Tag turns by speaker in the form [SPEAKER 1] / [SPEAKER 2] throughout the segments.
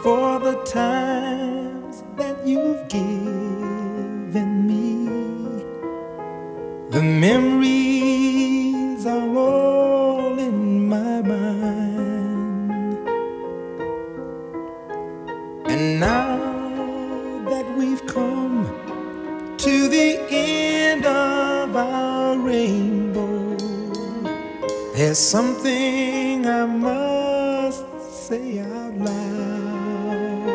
[SPEAKER 1] for the times that you've given me. The memories are all in my mind. And now that we've come to the end of our rainbow, there's something I must say out loud.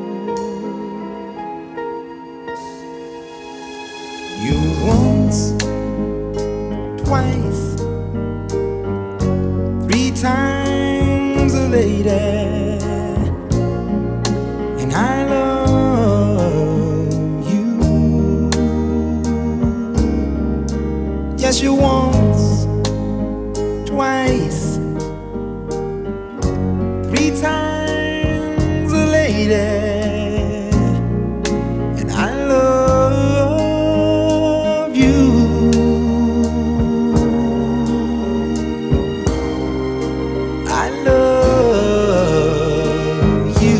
[SPEAKER 1] You once, twice, three times a lady, and I love you. Yes, you once, twice, three times a lady, and I love you. I love you.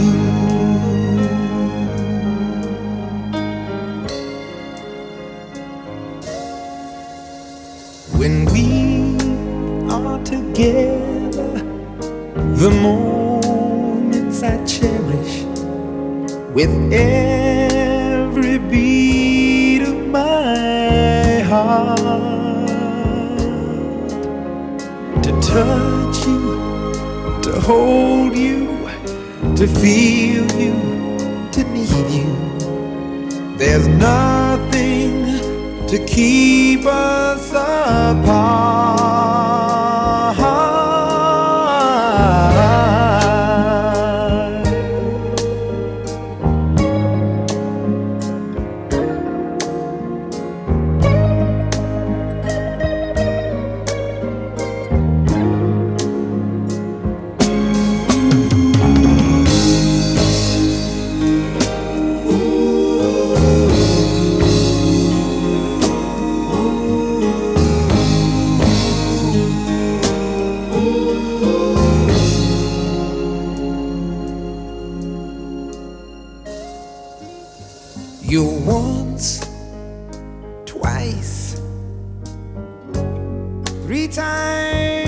[SPEAKER 1] When we are together, the moments I cherish with every beat of my heart. To touch you, to hold you, to feel you, to need you. There's nothing to keep us apart. You once, twice, three times